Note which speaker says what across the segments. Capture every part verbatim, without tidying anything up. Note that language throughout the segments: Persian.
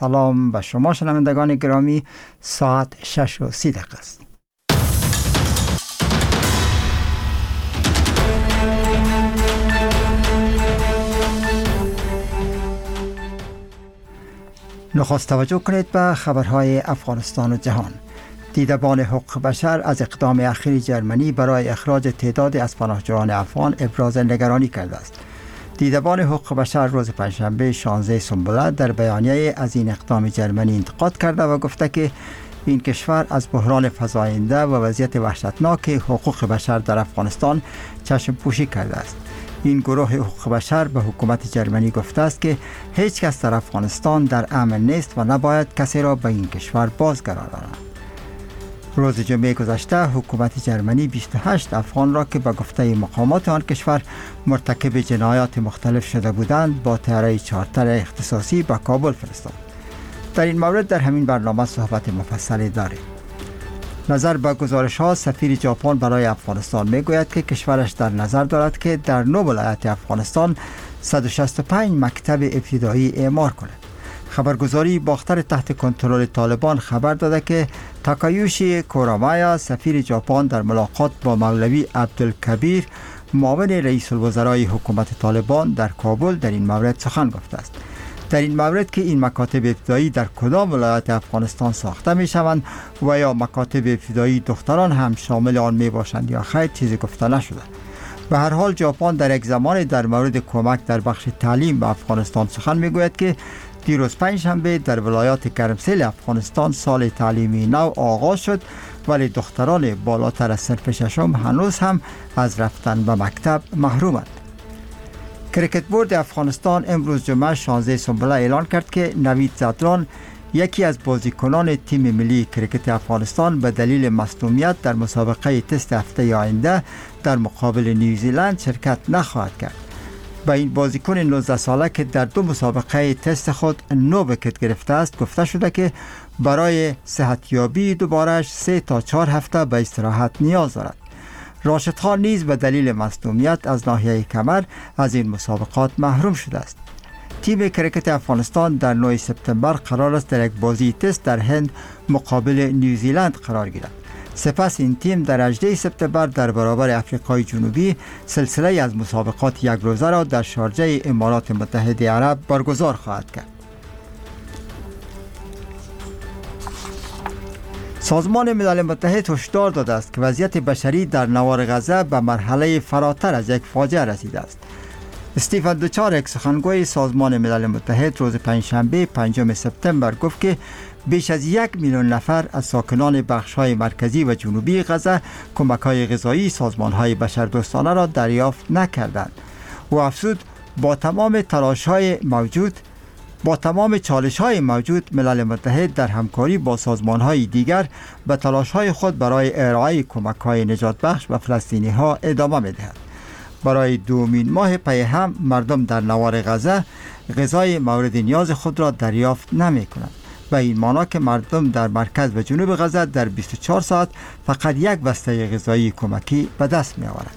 Speaker 1: سلام به شما شنوندگان گرامی. ساعت شش و سی دقیقه است. نخست توجه کنید به خبرهای افغانستان و جهان. دیدبان حقوق بشر از اقدام اخیر جرمنی برای اخراج تعدادی از پناهجویان افغان ابراز نگرانی کرده است. دیدبان حقوق بشر روز پنجشنبه شانزده سنبله در بیانیه از این اقدام جرمنی انتقاد کرده و گفته که این کشور از بحران فزاینده و وضعیت وحشتناک حقوق بشر در افغانستان چشم پوشی کرده است. این گروه حقوق بشر به حکومت جرمنی گفته است که هیچ کس در افغانستان در امن نیست و نباید کسی را به این کشور بازگرداند. روز جمعه گذشته حکومت جرمنی بیست و هشت افغان را که به گفته مقامات آن کشور مرتکب جنایات مختلف شده بودند با طیاره چارتر اختصاصی به کابل فرستاد. در این مورد در همین برنامه صحبت مفصلی داریم. نظر به گزارش ها سفیر ژاپن برای افغانستان می گوید که کشورش در نظر دارد که در نه ولایت افغانستان صد و شصت و پنج مکتب ابتدایی اعمار کند. خبرگزاری باختر تحت کنترل طالبان خبر داده که تاکایوشی کورامایا سفیر ژاپن در ملاقات با مولوی عبدالکبیر معاون رئیس الوزرای حکومت طالبان در کابل در این مورد سخن گفته است. در این مورد که این مکاتب ابتدایی در کدام ولایت افغانستان ساخته می شوند و یا مکاتب ابتدایی دختران هم شامل آن می باشند یا خیر چیزی گفته نشده. به هر حال ژاپن در یک زمان در مورد کمک در بخش تعلیم به افغانستان سخن می گوید که دیروز پنجشنبه در ولایات گرمسیر افغانستان سال تعلیمی نو آغاز شد، ولی دختران بالاتر از صنف ششم هنوز هم از رفتن به مکتب محرومند. کریکت بورد افغانستان امروز جمعه شانزده سنبله اعلان کرد که نوید زدران یکی از بازیکنان تیم ملی کریکت افغانستان به دلیل مصدومیت در مسابقه تست هفته آینده در مقابل نیوزیلند شرکت نخواهد کرد. با این بازیکن نوزده ساله که در دو مسابقه تست خود نو ویکت گرفته است گفته شده که برای صحتیابی دوبارش سه تا چهار هفته به استراحت نیاز دارد. راشد خان نیز به دلیل مصدومیت از ناحیه کمر از این مسابقات محروم شده است. تیم کریکت افغانستان در نه سپتامبر قرار است در یک بازی تست در هند مقابل نیوزیلند قرار گیرد. سپس این تیم در هجدهم سپتامبر در برابر افریقای جنوبی سلسله از مسابقات یک روزه را در شارجه امارات متحده عرب برگزار خواهد کرد. سازمان ملل متحد هشدار داده است که وضعیت بشری در نوار غزه به مرحله فراتر از یک فاجعه رسیده است. استیفن دوچارک سخنگوی سازمان ملل متحد روز پنجشنبه پنجم سپتامبر گفت که بیش از یک میلیون نفر از ساکنان بخش‌های مرکزی و جنوبی غزه کمک‌های غذایی سازمان‌های بشردوستانه را دریافت نکردند. او افزود با تمام تلاش‌های موجود با تمام چالش‌های موجود ملل متحد در همکاری با سازمان‌های دیگر به تلاش‌های خود برای ارائه کمک‌های نجات بخش به فلسطینی‌ها ادامه می‌دهد. برای دومین ماه پی هم مردم در نوار غزه غذای مورد نیاز خود را دریافت نمی‌کنند. و این مانا که مردم در مرکز و جنوب غزه در بیست و چهار ساعت فقط یک بسته غذایی کمکی به دست می آورند.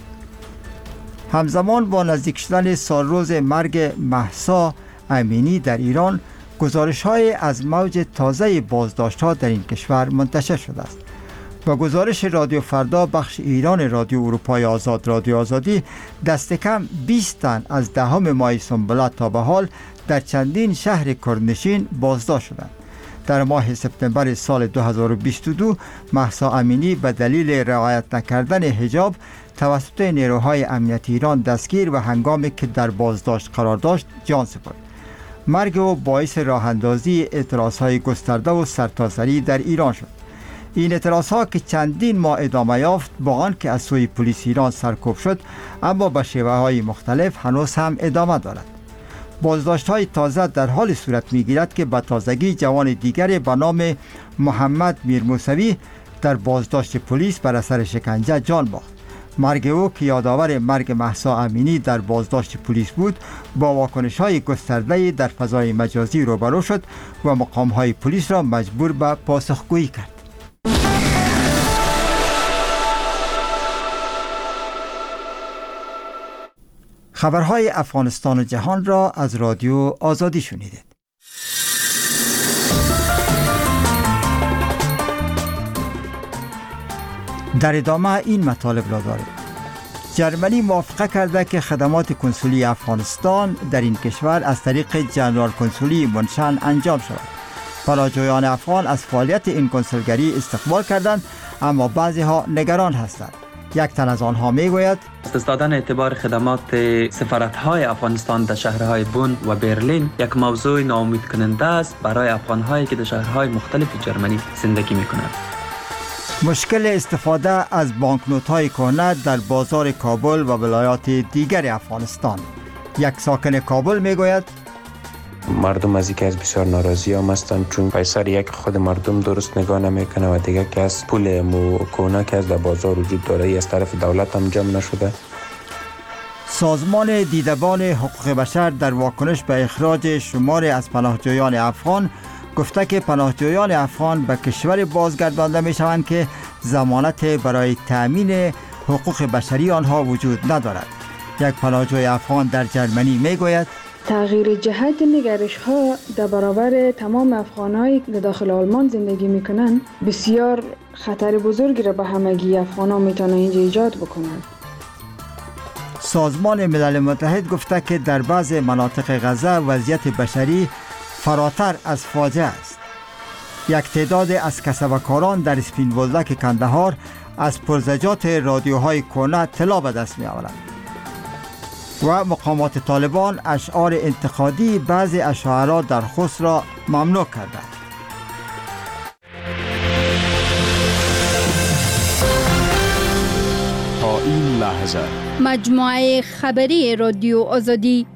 Speaker 1: همزمان با نزدیک شدن سال روز مرگ مهسا امینی در ایران، گزارش‌های از موج تازه بازداشت‌ها در این کشور منتشر شده است. با گزارش رادیو فردا بخش ایران رادیو اروپای آزاد رادیو آزادی، دست کم بیست تن از دهم ماه سنبله تا به حال در چندین شهر کردنشین بازداشت شدند. در ماه سپتامبر سال دو هزار و بیست و دو مهسا امینی به دلیل رعایت نکردن حجاب توسط نیروهای امنیتی ایران دستگیر و هنگامی که در بازداشت قرار داشت جان سپرد. مرگ او باعث راه اندازی اعتراضهای گسترده و سرتاسری در ایران شد. این اعتراضها که چندین ماه ادامه یافت با آنکه از سوی پلیس ایران سرکوب شد، اما به شیوه‌های مختلف هنوز هم ادامه دارد. بازداشت‌های تازه در حال صورت می‌گیرد که به تازگی جوان دیگری به نام محمد میرموسوی در بازداشت پلیس بر اثر شکنجه جان باخت. مرگ او که یادآور مرگ مهسا امینی در بازداشت پلیس بود، با واکنش‌های گسترده در فضای مجازی روبرو شد و مقام‌های پلیس را مجبور به پاسخگویی کرد. خبرهای افغانستان و جهان را از رادیو آزادی شنیدید. در ادامه این مطالب را داریم. جرمنی موافقه کرده که خدمات کنسولی افغانستان در این کشور از طریق جنرال کنسولی منشن انجام شود. پناهجویان افغان از فعالیت این کنسولگری استقبال کردند، اما بعضی ها نگران هستند. یک تن از آنها می گوید
Speaker 2: از دادن اعتبار خدمات سفارت‌های افغانستان در شهرهای بون و برلین یک موضوع ناامید کننده است برای افغان‌هایی که در شهرهای مختلف جرمنی زندگی می‌کنند.
Speaker 1: مشکل استفاده از بانکنوت‌های کهنه در بازار کابل و ولایات دیگر افغانستان. یک ساکن کابل میگوید
Speaker 3: مردم از اینکه از بسیار ناراضی هم هستند، چون پیسر یک خود مردم درست نگاه نمیکنه و دیگه که از پول مو کهنه که از در بازار وجود داره ای از طرف دولت هم جمع نشده.
Speaker 1: سازمان دیدبان حقوق بشر در واکنش به اخراج شمار از پناهجویان افغان گفته که پناهجویان افغان به کشور بازگردانده می شوند که ضمانت برای تأمین حقوق بشری آنها وجود ندارد. یک پناهجوی افغان در جرمنی می گوید
Speaker 4: تغییر جهت نگرش ها در برابر تمام افغانایی که داخل آلمان زندگی میکنن بسیار خطر بزرگی را به همگی افغان ها میتونه اینجا ایجاد بکنند.
Speaker 1: سازمان ملل متحد گفته که در بعض مناطق غزه وضعیت بشری فراتر از فاجعه است. یک تعداد از کسبکاران در اسپین بولدک کندهار از پرزجات رادیوهای کهنه اطلاع به دست می آورند و مقامات طالبان اشعار انتقادی بعضی از شاعران در خوست را ممنوع کردند.
Speaker 5: تا این لحظه
Speaker 6: مجموعه خبری رادیو آزادی.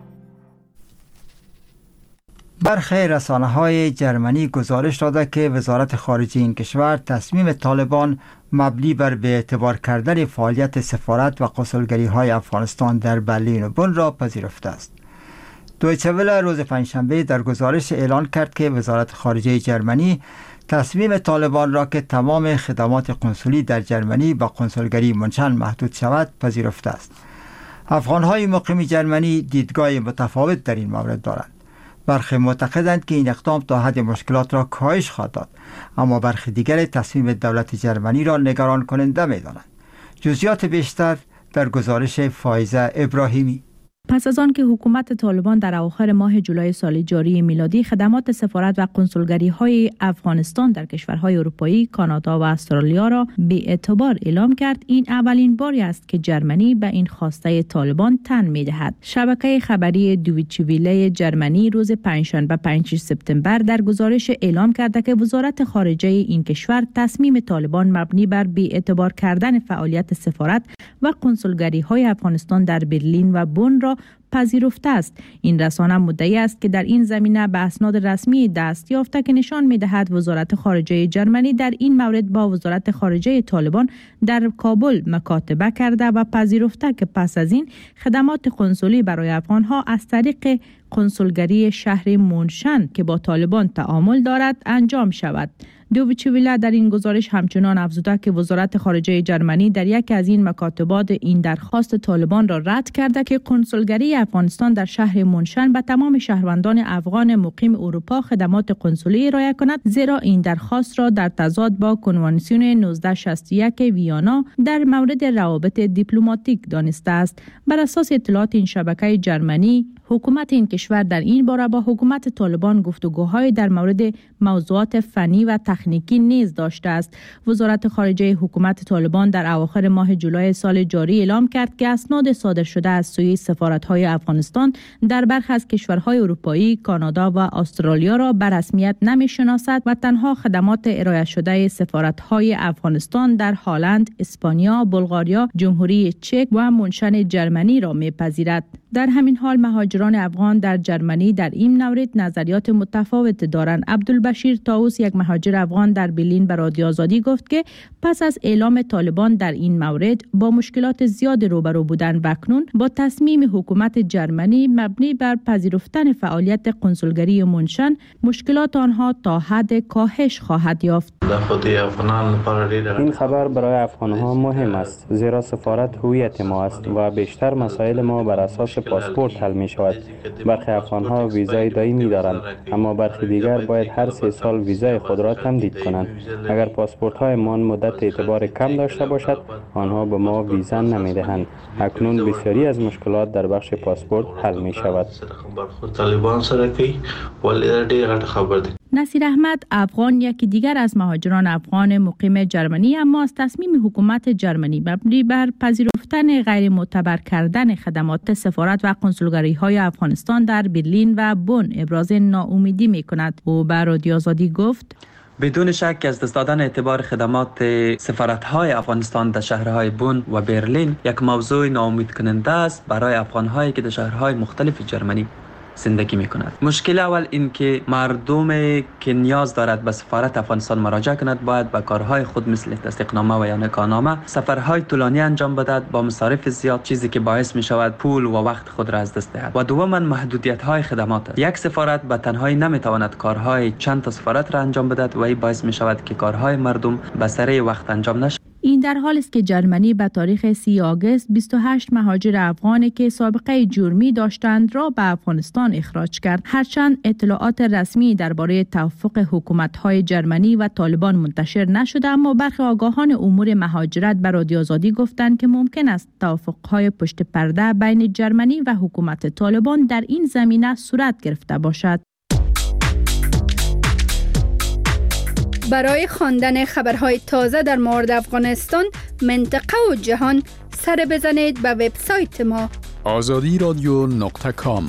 Speaker 1: برخی رسانه‌های جرمنی گزارش داده که وزارت خارجه این کشور تصمیم طالبان مبنی بر به اعتبار کردن فعالیت سفارت و قنسولگری‌های افغانستان در برلین و بن را پذیرفته است. دویچه وله روز پنجشنبه در گزارش اعلان کرد که وزارت خارجه جرمنی تصمیم طالبان را که تمام خدمات قنسولی در جرمنی با قنسولگری منشن محدود شود پذیرفته است. افغان‌های مقیم جرمنی دیدگاه متفاوت در این مورد دارند. برخی معتقدند که این اقدام تا حد مشکلات را کاهش خواهد داد، اما برخی دیگر تصمیم دولت جرمنی را نگران کننده می‌دانند. جزئیات بیشتر در گزارش فائزه ابراهیمی.
Speaker 7: پس از آن که حکومت طالبان در اواخر ماه جولای سال جاری میلادی خدمات سفارت و قنسولگری‌های افغانستان در کشورهای اروپایی، کانادا و استرالیا را بی‌اعتبار اعلام کرد، این اولین باری است که جرمنی به این خواسته طالبان تن می‌دهد. شبکه خبری دویچه وله جرمنی روز پنجشنبه پنجم سپتامبر در گزارش اعلام کرده که وزارت خارجه این کشور تصمیم طالبان مبنی بر بی‌اعتبار کردن فعالیت سفارت و قنسولگری‌های افغانستان در برلین و بن را پذیرفته است. این رسانه مدعی است که در این زمینه به اسناد رسمی دست یافته که نشان می‌دهد وزارت خارجه جرمنی در این مورد با وزارت خارجه طالبان در کابل مکاتبه کرده و پذیرفته که پس از این خدمات قنسولی برای افغان‌ها از طریق قنسولگری شهر منشن که با طالبان تعامل دارد انجام شود. دویچه وله در این گزارش همچنان افزوده که وزارت خارجه جرمنی در یکی از این مکاتبات این درخواست طالبان را رد کرده که قنسولگری افغانستان در شهر منشن به تمام شهروندان افغان مقیم اروپا خدمات قنسولی ارائه کند، زیرا این درخواست را در تضاد با کنوانسیون نوزده شصت و یک ویانا در مورد روابط دیپلماتیک دانسته است. بر اساس اطلاعات این شبکه جرمنی، حکومت این کشور در این باره با حکومت طالبان گفتگوهای در مورد موضوعات فنی و تکنیکی نیز داشته است. وزارت خارجه حکومت طالبان در اواخر ماه جولای سال جاری اعلام کرد که اسناد صادر شده از سوی سفارت‌های افغانستان در برخی از کشورهای اروپایی، کانادا و استرالیا را به رسمیت نمی‌شناسد و تنها خدمات ارائه شده سفارت‌های افغانستان در هلند، اسپانیا، بلغاریا، جمهوری چک و منشن جرمنی را می‌پذیرد. در همین حال مهاجران افغان در جرمنی در این مورد نظریات متفاوت دارند. عبدالبشیر طاووس، یک مهاجر افغان در برلین، به رادیو آزادی گفت که پس از اعلام طالبان در این مورد با مشکلات زیاد روبرو بودند و اکنون با تصمیم حکومت جرمنی مبنی بر پذیرفتن فعالیت قنسولگری منشن مشکلات آنها تا حد کاهش خواهد یافت.
Speaker 8: این خبر برای افغان‌ها مهم است، زیرا سفارت هویت ما است و بیشتر مسائل ما بر اساس
Speaker 5: پاسپورت حل می شود. برخی افغان ها ویزای دائمی دارند، اما برخی دیگر باید هر سه سال ویزای خود را تمدید کنند. اگر پاسپورت های ما مدت اعتبار کم داشته باشد، آنها به ما ویزا نمی دهند. اکنون بسیاری از مشکلات در بخش پاسپورت حل می شود.
Speaker 7: نصیر احمد افغان یکی دیگر از مهاجران افغان مقیم جرمنی اما از تصمیم حکومت جرمنی مبنی بر پذیرفتن غیر معتبر کردن خدمات سفارت و کنسولگری های افغانستان در برلین و بن ابراز ناامیدی می کند. او به رادیو آزادی گفت:
Speaker 2: بدون شک از دست دادن اعتبار خدمات سفارت‌های افغانستان در شهرهای بن و برلین یک موضوع ناامید کننده است برای افغان‌هایی که در شهرهای مختلف جرمنی زندگی می‌کنند. مشکل اول این که مردم که نیاز دارد به سفارت افغانستان مراجعه کند باید به کارهای خود مثل تصدیقنامه و یا نکاحنامه سفرهای طولانی انجام بدهد با مصارف زیاد، چیزی که باعث می شود پول و وقت خود را از دست دهد. و دوما محدودیت‌های خدمات است. یک سفارت به تنهایی نمی‌تواند کارهای چند تا سفارت را انجام بدهد و این باعث می شود که کارهای مردم به سریع وقت انجام نشود.
Speaker 7: این در حالی است که جرمنی به تاریخ سی آگوست بیست و هشت مهاجر افغانی که سابقه جرمی داشتند را به افغانستان اخراج کرد. هرچند اطلاعات رسمی درباره توافق حکومت‌های جرمنی و طالبان منتشر نشده، اما برخی آگاهان امور مهاجرت به رادیو آزادی گفتند که ممکن است توافق‌های پشت پرده بین جرمنی و حکومت طالبان در این زمینه صورت گرفته باشد.
Speaker 6: برای خواندن خبرهای تازه در مورد افغانستان، منطقه و جهان، سر بزنید به وبسایت ما
Speaker 9: آزادی رادیو نقطه کام.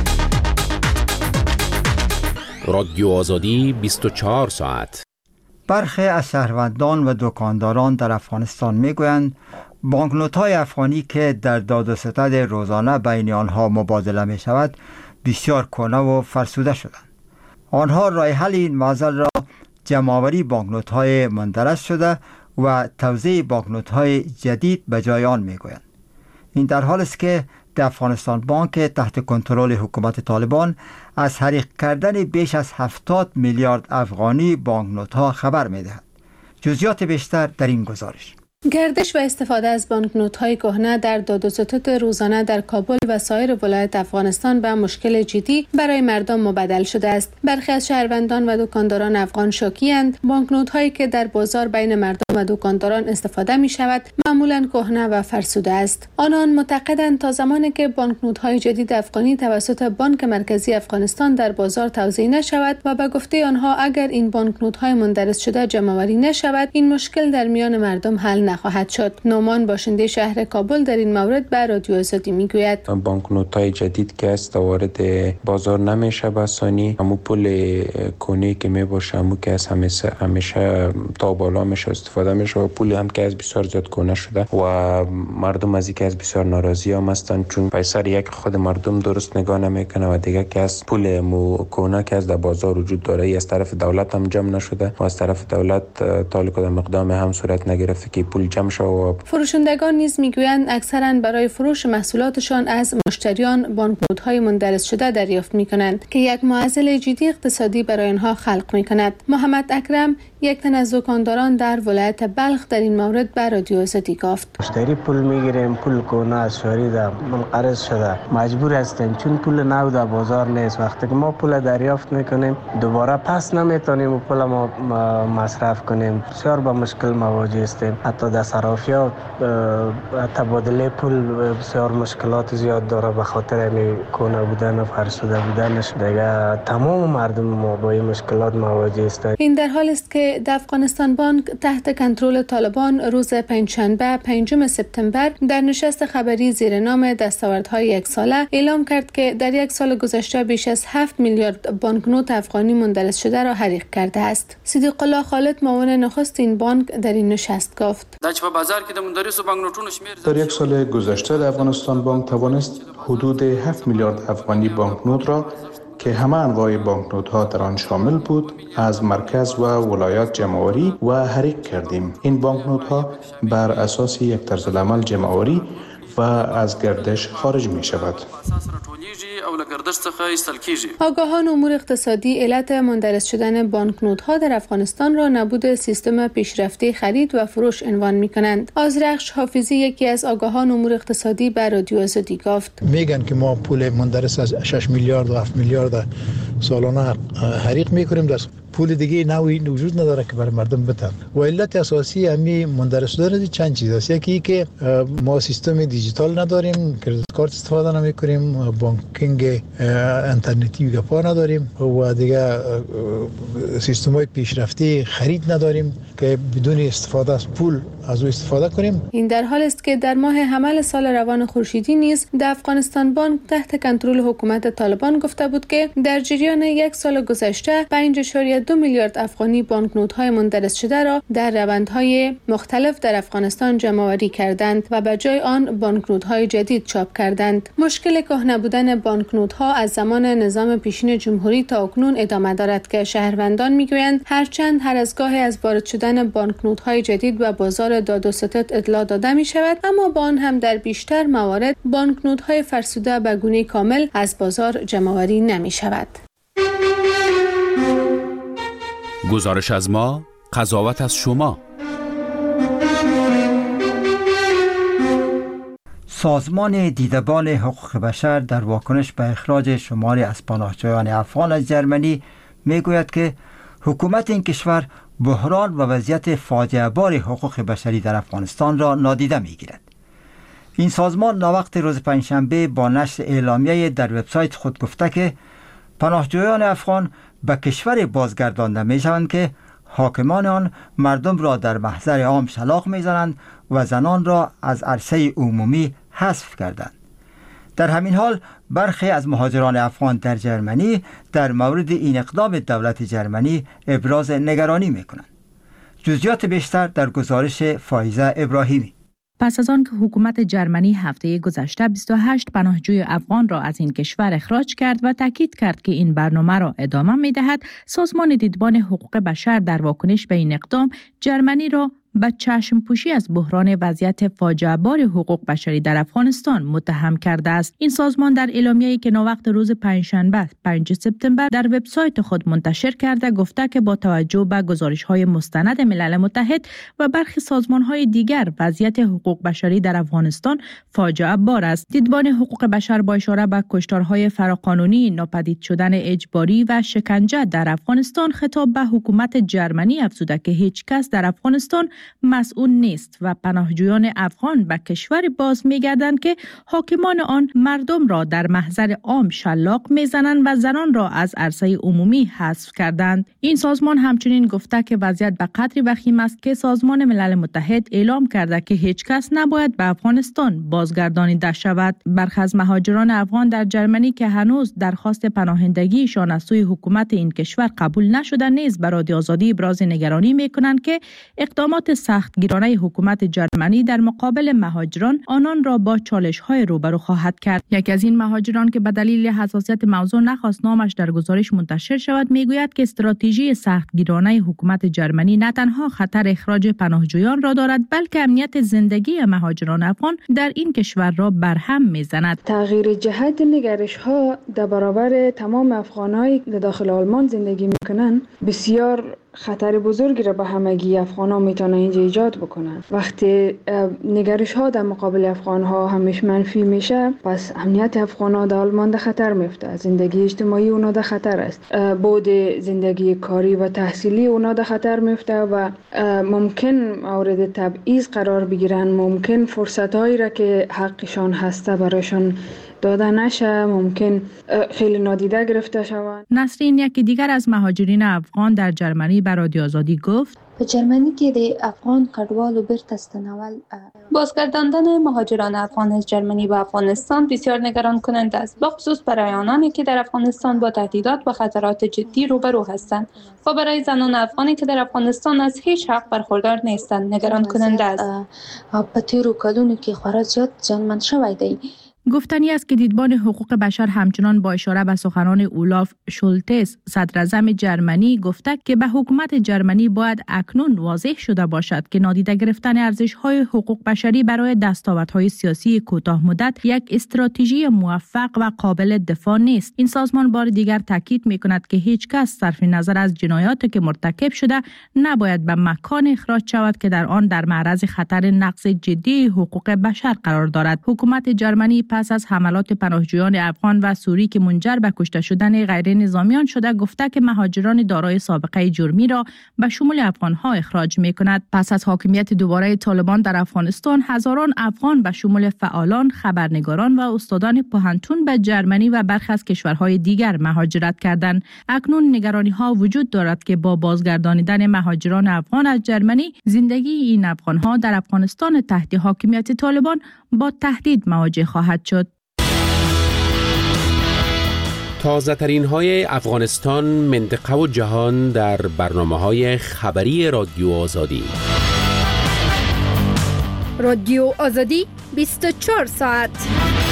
Speaker 9: رادیو آزادی بیست و چهار ساعت.
Speaker 1: برخی از شهروندان و دکانداران در افغانستان میگویند بانکنوت‌های افغانی که در داد و ستد روزانه بین آنها مبادله می شود بسیار کهنه و فرسوده شدند. آنها راه حل این معضل را جمع‌آوری بانکنوت‌های مندرج شده و توزیع بانکنوت‌های جدید به جای آن می‌گویند. این در حالی است که در افغانستان بانک تحت کنترل حکومت طالبان از حریق کردن بیش از هفتاد میلیارد افغانی بانکنوت‌ها خبر می‌دهد. جزئیات بیشتر در این گزارش.
Speaker 10: گردش و استفاده از بانکنوت‌های کهنه در داد و ستد روزانه در کابل و سایر ولایات افغانستان به مشکل جدی برای مردم مبدل شده است. برخی از شهروندان و دکانداران افغان شاکی‌اند بانکنوت‌هایی که در بازار بین مردم و دکانداران استفاده می‌شود معمولاً کهنه و فرسوده است. آنان معتقدند تا زمانی که بانکنوت‌های جدید افغانی توسط بانک مرکزی افغانستان در بازار توزیع نشود و به گفته آنها اگر این بانکنوت‌های مندرج شده جمع‌آوری نشود، این مشکل در میان مردم حل نخواهد شد. نومان باشنده شهر کابل در این مورد به رادیو آزادی میگوید
Speaker 3: بانکنوت‌های جدید که است وارد بازار نمیشه به آسانی. همو پول کونی که میباشه همو که از همیشه همیشه تا بالا میشه استفاده میشه و پول هم که از بسیار زیاد کونه شده و مردم از اینکه از بسیار ناراضی هم هستن، چون پیسر یک خود مردم درست نگاه نمیکنه و دیگه که از پول مو کونه که از در بازار وجود داره ای از طرف دولت هم جمع نشده و از طرف دولت تعلق در مقدام هم صورت نگرفته که پول جمع شود.
Speaker 10: فروشندگان نیز میگویند اکثرا برای فروش محصولاتشان از مشتریان بانکنوت‌های مندرج شده دریافت میکنند که یک معضل جدی اقتصادی برای آنها خلق میکند. محمد اکرم یک تن از دکانداران در ولایت بلخ در این مورد به رادیو آزادی گفت
Speaker 11: مشتری پول میگیریم، پول کونه از شهری ده منقرض شده، مجبور هستیم چون پول نو در بازار نیست. وقتی که ما پول دریافت میکنیم دوباره پس نمیتونیم و پول ما مصرف کنیم، بسیار با مشکل مواجه هستیم. حتی در صرافیات تبادله پول بسیار مشکلات زیاد داره به خاطر همین کونه بودن و فرسوده بودنش. دیگه تمام مردم ما با این مشکلات مواجه هستند.
Speaker 10: این در حالی است که در افغانستان بانک تحت کنترل طالبان روز پنجشنبه پنجم سپتامبر در نشست خبری زیر نام دستاوردهای یک ساله اعلام کرد که در یک سال گذشته بیش از هفت میلیارد بانکنوت افغانی مندرج شده را حریق کرده است. صدیق الله خالد معاون نخست این بانک در این نشست گفت
Speaker 12: در یک سال گذشته در افغانستان بانک توانست حدود هفت میلیارد افغانی بانکنوت را که همه انواع بانکنوت ها در آن شامل بود از مرکز و ولایات جمع‌آوری و حریق کردیم. این بانکنوت ها بر اساس یک طرزالعمل جمع‌آوری و از گردش خارج می شود.
Speaker 13: گردش څخه ایستل کیږي.
Speaker 10: آگاهان امور اقتصادی علت مندرس شدن بانکنوت‌ها در افغانستان را نبود سیستم پیشرفته خرید و فروش عنوان می‌کنند. آذرخش حافظی یکی از آگاهان امور اقتصادی به رادیو آزادی گفت:
Speaker 14: میگن که ما پول مندرس از شش میلیارد و هفت میلیارد سالانه حریق میکنیم، در پول دیگه نوعی وجود نداره که برای مردم بدن. و علت اساسی همین مندرس شدن چند چیز است. یکی که ما سیستم دیجیتال نداریم، کریدیت کارت استفاده نمیکنیم، بانکینگ اینترنتی گپا نداریم و دیگه سیستم‌های پیشرفته خرید نداریم که بدون استفاده از پول از او استفاده کنیم.
Speaker 10: این در حال است که در ماه حمل سال روان خورشیدی نیز د افغانستان بانک تحت کنترل حکومت طالبان گفته بود که در جریان یک سال گذشته پنج اشاریه دو میلیارد افغانی بانکنوت‌های مندرس شده را در روندهای مختلف در افغانستان جمع‌آوری کردند و به جای آن بانکنوت‌های جدید چاپ کردند. مشکل کهنه بودن بانکنوت‌ها از زمان نظام پیشین جمهوری تا اکنون ادامه دارد که شهروندان می‌گویند هرچند هر از گاهی از وارد شدن بانکنوت‌های جدید و بازار داد و ستد اطلاع داده می‌شود، اما با آن هم در بیشتر موارد بانکنوت‌های فرسوده به گونه کامل از بازار جمع‌آوری نمی‌شود.
Speaker 9: گزارش از ما، قضاوت از شما.
Speaker 1: سازمان دیدبان حقوق بشر در واکنش به اخراج شماری از پناهجویان افغان از جرمنی میگوید که حکومت این کشور بحران و وضعیت فاجعه بار حقوق بشری در افغانستان را نادیده میگیرد. این سازمان ناوقت روز پنجشنبه با نشر اعلامیه در وبسایت خود گفته که پناهجویان افغان به کشور بازگردانده می شوند که حاکمان آن مردم را در محضر عام شلاق می زنند و زنان را از عرصه عمومی حذف کردند. در همین حال برخی از مهاجران افغان در جرمنی در مورد این اقدام دولت جرمنی ابراز نگرانی می کنند. جزئیات بیشتر در گزارش فایزه ابراهیمی.
Speaker 7: پس از آن که حکومت جرمنی هفته گذشته بیست و هشت پناهجوی افغان را از این کشور اخراج کرد و تاکید کرد که این برنامه را ادامه می‌دهد، سازمان دیدبان حقوق بشر در واکنش به این اقدام جرمنی را به چشم پوشی از بحران وضعیت فاجعه بار حقوق بشری در افغانستان متهم کرده است. این سازمان در اعلامیه‌ای که ناوقت روز پنجشنبه پنجم سپتامبر در وبسایت خود منتشر کرده گفته که با توجه به گزارش‌های مستند ملل متحد و برخی سازمان‌های دیگر وضعیت حقوق بشری در افغانستان فاجعه بار است. دیدبان حقوق بشر با اشاره به کشتارهای فراقانونی، ناپدید شدن اجباری و شکنجه در افغانستان خطاب به حکومت جرمنی افزوده که هیچ کس در افغانستان مسئول نیست و پناهجویان افغان به کشوری باز می‌گردند که حاکمان آن مردم را در محضر عام شلاق می‌زنند و زنان را از عرصه عمومی حذف کردند. این سازمان همچنین گفته که وضعیت به قدری وخیم است که سازمان ملل متحد اعلام کرده که هیچ کس نباید به افغانستان بازگردانیده شود. برخی از مهاجران افغان در جرمنی که هنوز درخواست پناهندگیشان از سوی حکومت این کشور قبول نشده نیز به رادیو آزادی ابراز نگرانی می‌کنند که اقدامات سختگیرانه حکومت جرمنی در مقابل مهاجران آنان را با چالش‌های روبرو خواهد کرد. یکی از این مهاجران که به دلیل حساسیت موضوع نخواست نامش در گزارش منتشر شود میگوید که استراتژی سختگیرانه حکومت جرمنی نه تنها خطر اخراج پناهجویان را دارد بلکه امنیت زندگی مهاجران افغان در این کشور را برهم میزند.
Speaker 4: تغییر جهت نگرش‌ها در برابر تمام افغانایی که داخل آلمان زندگی میکنن بسیار خطر بزرگی را به همگی افغان‌ها میتونه اینجا ایجاد بکنن. وقتی نگرش ها در مقابل افغان ها همیش منفی میشه، پس امنیت افغان ها در آلمان در خطر میفته، زندگی اجتماعی اونا در خطر است، بود زندگی کاری و تحصیلی اونا در خطر میفته و ممکن مورد تبعیض قرار بگیرن، ممکن فرصت هایی را که حقشان هسته برایشان داده نشه، ممکن خیلی نادیده گرفته شوند.
Speaker 7: نسرین یکی دیگر از مهاجرین افغان در جرمنی به رادیو آزادی گفت
Speaker 15: په جرمنی کې د افغان کډوالو بیرته ستنول
Speaker 16: بازگرداندن مهاجران افغان از جرمنی به افغانستان بسیار نگران کننده است، به خصوص برای آنانی که در افغانستان با تهدیدات و خطرات جدی روبرو هستند و برای زنان افغانی که در افغانستان از هیچ حق برخوردار نیستند نگران کننده است.
Speaker 15: په تیرو کلونو کې خورا زیات زیانمن شوی دی.
Speaker 7: گفتنی است که دیدبان حقوق بشر همچنان با اشاره به سخنان اولاف شولتس صدراعظم جرمنی گفته که به حکومت جرمنی باید اکنون واضح شده باشد که نادیده گرفتن ارزش‌های حقوق بشری برای دستاوردهای سیاسی کوتاه مدت یک استراتژی موفق و قابل دفاع نیست. این سازمان بار دیگر تاکید می‌کند که هیچ کس صرف نظر از جنایاتی که مرتکب شده نباید به مکان اخراج شود که در آن در معرض خطر نقض جدی حقوق بشر قرار دارد. حکومت جرمنی پس از حملات پناهجویان افغان و سوری که منجر به کشته شدن غیر نظامیان شده گفته که مهاجران دارای سابقه جرمی را به شمول افغان‌ها اخراج می‌کند. پس از حاکمیت دوباره طالبان در افغانستان هزاران افغان به شمول فعالان، خبرنگاران و استادان پوهنتون به جرمنی و برخی از کشورهای دیگر مهاجرت کردند. اکنون نگرانی‌ها وجود دارد که با بازگردانیدن مهاجران افغان از جرمنی زندگی این افغان‌ها در افغانستان تحت حاکمیت طالبان با تهدید مواجه خواهد شد.
Speaker 9: تازه ترین های افغانستان، منطقه و جهان در برنامه های خبری رادیو آزادی.
Speaker 6: رادیو آزادی بیست و چهار ساعت.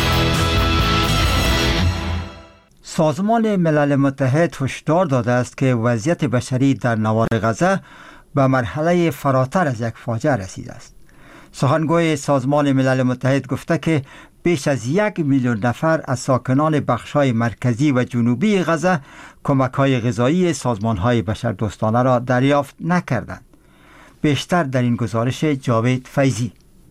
Speaker 1: سازمان ملل متحد هشدار داده است که وضعیت بشری در نوار غزه به مرحله فراتر از یک فاجعه رسیده است. سخنگوی سازمان ملل متحد گفته که بیش از یک میلیون نفر از ساکنان بخش‌های مرکزی و جنوبی غزه کمک‌های غذایی سازمان‌های بشردوستانه را دریافت نکردند. بیشتر در این گزارش جاوید فیضی.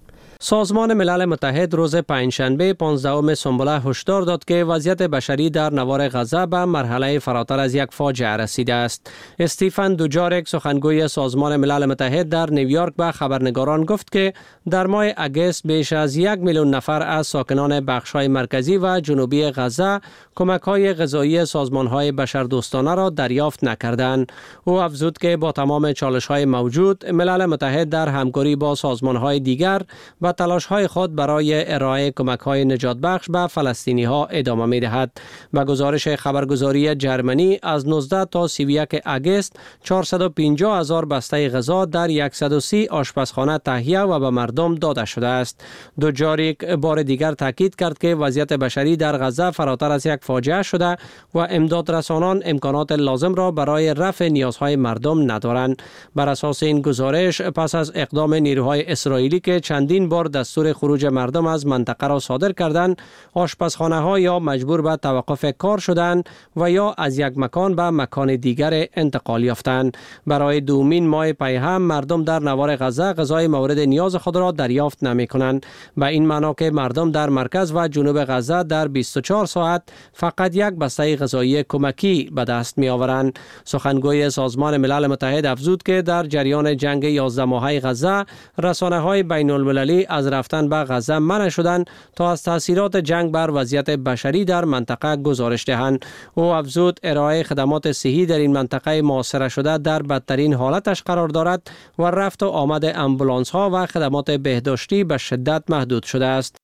Speaker 13: سازمان ملل متحد روز پنجشنبه پانزدهم سنبله هشدار داد که وضعیت بشری در نوار غزه به مرحله فراتر از یک فاجعه رسیده است. استیفن دوجارک سخنگوی سازمان ملل متحد در نیویورک به خبرنگاران گفت که در ماه اگست بیش از یک میلیون نفر از ساکنان بخش‌های مرکزی و جنوبی غزه کمک‌های غذایی سازمان‌های بشردوستانه را دریافت نکردند. او افزود که با تمام چالش‌های موجود ملل متحد در همکاری با سازمان‌های دیگر و تلاش‌های خود برای ارائه کمک‌های نجات بخش به فلسطینی‌ها ادامه می‌دهد. به گزارش خبرگزاری جرمنی از نوزده تا سی و یک اگست چهارصد و پنجاه هزار بسته غذا در صد و سی آشپزخانه تهیه و به مردم داده شده است. دوجاریک بار دیگر تاکید کرد که وضعیت بشری در غزه فراتر از یک فاجعه شده و امدادرسانان امکانات لازم را برای رفع نیازهای مردم ندارند. بر اساس این گزارش پس از اقدام نیروهای اسرائیلی که چندین بار دستور خروج مردم از منطقه را صادر کردند، آشپزخانه ها یا مجبور به توقف کار شدند و یا از یک مکان به مکان دیگر انتقال یافتند. برای دومین ماه پی هم مردم در نوار غزه غذای مورد نیاز خود را دریافت نمی کنند. به این معنا که مردم در مرکز و جنوب غزه در بیست و چهار ساعت فقط یک بسته غذایی کمکی به دست می آورند. سخنگوی سازمان ملل متحد افزود که در جریان جنگ یازده ماهه غزه رسانه های بین المللی از رفتن به غزه منع شدند تا از تاثیرات جنگ بر وضعیت بشری در منطقه گزارش دهند. او افزود ارائه خدمات صحی در این منطقه محاصره شده در بدترین حالتش قرار دارد و رفت و آمد امبولانس ها و خدمات بهداشتی به شدت محدود شده است.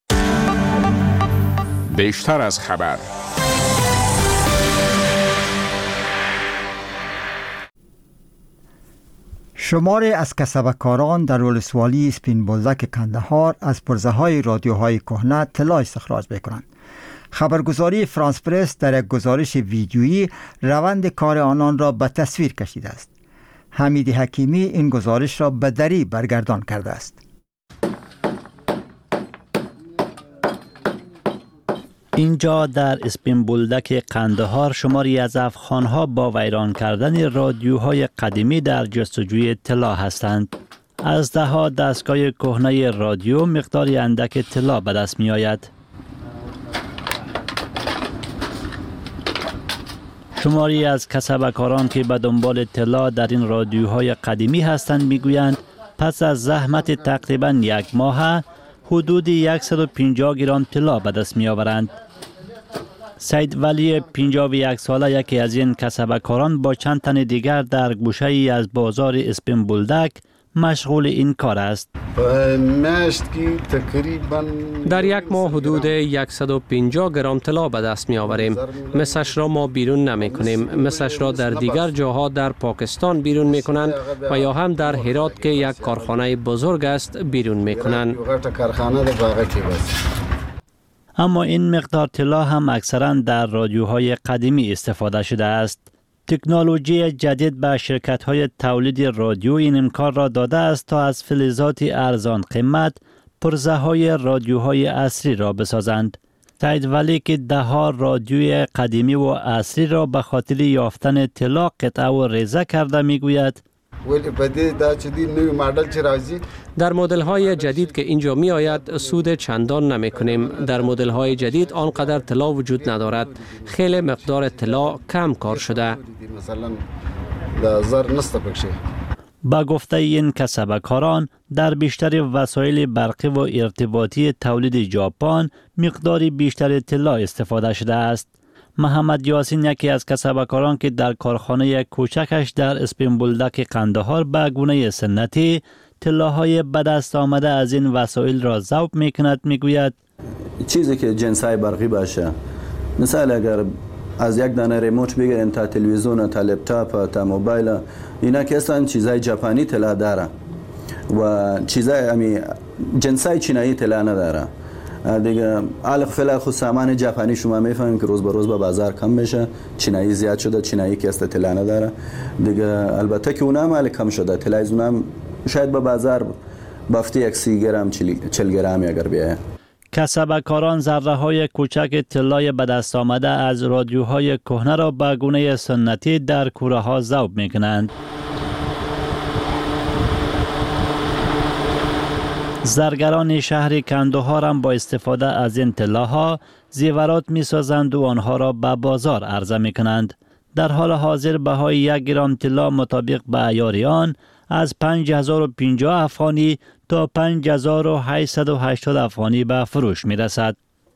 Speaker 9: بیشتر از خبر.
Speaker 1: شماری از کسبکاران در ولسوالی اسپین بولدک کندهار از پرزه های رادیوهای کهنه طلا استخراج می‌کنند. خبرگزاری فرانس پرس در یک گزارش ویدیویی روند کار آنان را به تصویر کشیده است. حمید حکیمی این گزارش را به دری برگردان کرده است.
Speaker 17: اینجا در اسپین بولدک قندهار شماری از افغان‌ها با ویران کردن رادیوهای قدیمی در جستجوی طلا هستند. از ده‌ها دستگاه کهنه رادیو مقداری اندک طلا به دست می آید. شماری از کسبکاران که به دنبال طلا در این رادیوهای قدیمی هستند میگویند پس از زحمت تقریباً یک ماه حدود صد و پنجاه گرم طلا به دست می آورند. سید ولی پنجاه و یک ساله یکی از این کسبکاران با چند تن دیگر در گوشه ای از بازار اسپین بولدک مشغول این کار است.
Speaker 13: در یک ماه حدود صد و پنجاه گرم طلا به دست می آوریم. مثلش را ما بیرون نمی کنیم. مثلش را در دیگر جاها در پاکستان بیرون می کنند و یا هم در هرات که یک کارخانه بزرگ است بیرون می کنند.
Speaker 17: اما این مقدار طلا هم اکثرا در رادیوهای قدیمی استفاده شده است. تکنولوژی جدید به شرکت‌های تولید رادیو این امکان را داده است تا از فلزات ارزان قیمت پرزه‌های رادیوهای عصری را بسازند. سید ولی که ده ها رادیوی قدیمی و عصری را به خاطر یافتن طلا قطعه و ریزه کرده میگوید
Speaker 13: در مدل های جدید که اینجا می آید سود چندان نمی کنیم. در مدل های جدید آنقدر طلا وجود ندارد. خیلی مقدار طلا کم کار شده.
Speaker 17: با گفته این کسبکاران در بیشتر وسایل برقی و ارتباطی تولید ژاپن مقداری بیشتر طلا استفاده شده است. محمد یاسین یکی از کسبکاران که در کارخانه کوچکش در اسپین بولدک قندهار به گونه سنتی طلاهای به دست آمده از این وسایل را ذوب میکند میگوید
Speaker 18: چیزی که جنسای برقی باشه، مثلا اگر از یک دانه ریموت بگیرین تا تلویزیون تا لپتاپ تا موبایل، اینا که اصلا چیزای ژاپنی طلا داره و چیزای امی جنسای چینایی طلا نداره دیگه. الان فعلا خود سامان ژاپنی شما میفهمین که روز به روز به بازار کم میشه، چینایی زیاد شده، چینایی که است طلا نداره دیگه. البته که اونم مال کم شده، طلای اونم شاید به بازار بافتی یک سی گرم چهل گرمی اگر بیایه.
Speaker 17: کسبکاران ذره های کوچک طلای به دست آمده از رادیوهای کهنه را به گونه سنتی در کوره ها ذوب میکنند. زرگران شهر کندهار هم با استفاده از این طلاها زیورات می سازند و آنها را به بازار عرضه می کنند. در حال حاضر بهای یک گرم طلا مطابق به عیار آن از پنج هزار و پنجاه افغانی تا پنج هزار و هشتصد و هشتاد افغانی به فروش می رسد.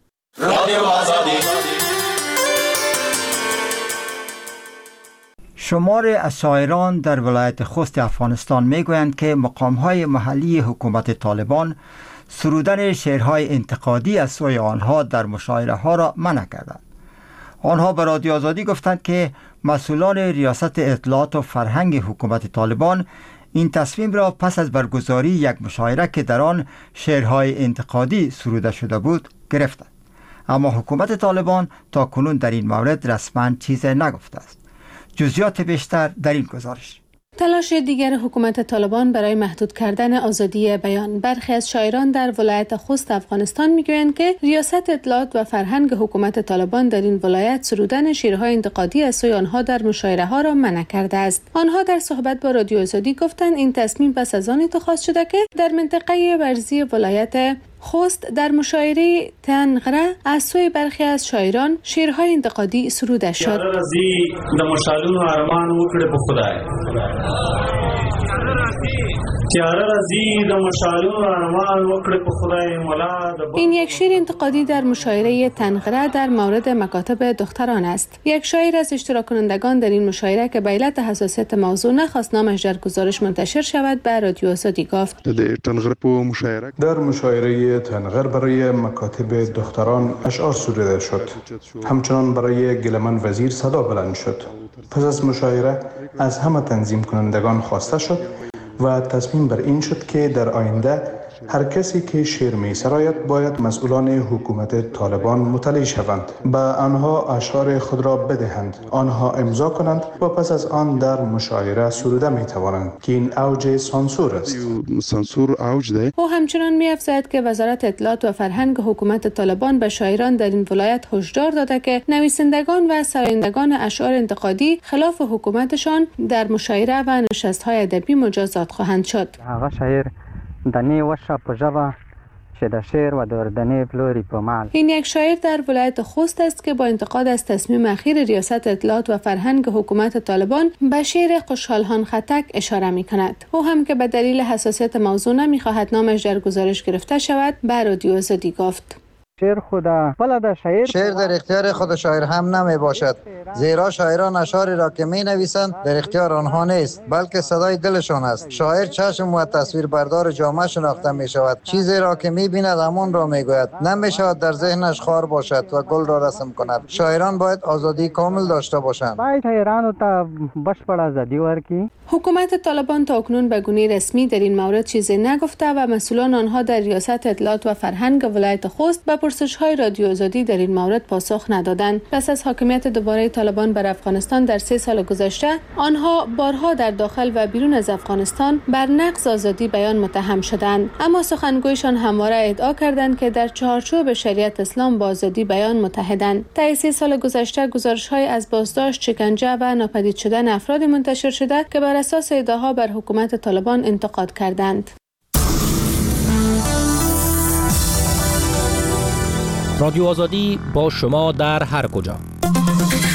Speaker 1: شمار از شاعران در ولایت خوست افغانستان میگویند که مقامهای محلی حکومت طالبان سرودن شعرهای انتقادی از سوی آنها در مشاعره ها را منع کردند. آنها به رادیو آزادی گفتند که مسئولان ریاست اطلاعات و فرهنگ حکومت طالبان این تصمیم را پس از برگزاری یک مشاعره که در آن شعرهای انتقادی سروده شده بود گرفتند. اما حکومت طالبان تا کنون در این مورد رسما چیزی نگفته است. جزئیات بیشتر در این گزارش.
Speaker 10: تلاش دیگر حکومت طالبان برای محدود کردن آزادی بیان. برخی از شاعران در ولایت خوست افغانستان میگویند که ریاست اطلاعات و فرهنگ حکومت طالبان در این ولایت سرودن شعرهای انتقادی از سوی آنها در مشاعره ها را منع کرده است. آنها در صحبت با رادیو آزادی گفتند این تصمیم پس از آن اتخاذ شده که در منطقه ورزی ولایت خوست در مشاعره تنغره از سوی برخی از شاعران شعرهای انتقادی سروده شد. این یک شعر انتقادی در مشاعره تنغره در مورد مکاتب دختران است. یک شاعر از اشتراک کنندگان در این مشاعره که به علت حساسیت موضوع نخواست نامش در گزارش منتشر شود به رادیو آزادی گفت
Speaker 12: در مشاعره تنغر برای مکاتب دختران اشعار سروده شد. همچنان برای گلمن وزیر صدا بلند شد. پس از مشاعره از همه تنظیم کنندگان خواسته شد و تصمیم بر این شد که در آینده هر کسی که شعر می سراید باید مسئولان حکومت طالبان مطلع شوند، به آنها اشعار خود را بدهند، آنها امضا کنند و پس از آن در مشاعره سروده می توانند که این اوج سانسور است.
Speaker 19: سانسور اوج ده.
Speaker 10: او همچنان می افزاید که وزارت اطلاعات و فرهنگ حکومت طالبان به شاعران در این ولایت هشدار داده که نویسندگان و سرایندگان اشعار انتقادی خلاف حکومتشان در مشاعره و نشست‌های ادبی مجازات خواهند شد.
Speaker 20: دنی وشه په ژبه چې د شعر و د دنی پلوري په مال.
Speaker 10: این یک شاعر در ولایت خوست است که با انتقاد از تصمیم اخیر ریاست اطلاعات و فرهنگ حکومت طالبان به شعر خوشحالخان خطک اشاره می کند. او هم که به دلیل حساسیت موضوع نمی خواهد نامش در گزارش گرفته شود به رادیو آزادی گفت.
Speaker 20: شعر خدا بلد شاعر
Speaker 21: شعر در اختیار خود شاعر هم نمی باشد، زیرا شاعران اشعاری را که می نویسند در اختیار آنها نیست بلکه صدای دلشان است. شاعر چشم و تصویر بردار جامعه شناخته می شود، چیزی را که می بیند همان را می گوید، نمی شود در ذهنش خار باشد و گل را رسم کند. شاعران باید آزادی کامل داشته باشند.
Speaker 20: باید ایران تا بشپړ آزادی ورکړي.
Speaker 10: حکومت طالبان تا اکنون به گونه رسمی در این مورد چیزی نگفته و مسئولان آنها در ریاست اطلاعات و فرهنگ ولایت خوست به پرسش‌های رادیو آزادی در این مورد پاسخ ندادند. پس از حاکمیت دوباره طالبان بر افغانستان در سه سال گذشته، آنها بارها در داخل و بیرون از افغانستان بر نقض آزادی بیان متهم شدند، اما سخنگویشان همواره ادعا کردند که در چارچوب شریعت اسلام با آزادی بیان متحدند. طی سه سال گذشته گزارش‌های از بازداشت، شکنجه و ناپدید شدن افرادی منتشر شده که بر اساس ادعاها بر حکومت طالبان انتقاد کردند.
Speaker 8: رادیو آزادی با شما در هر کجا.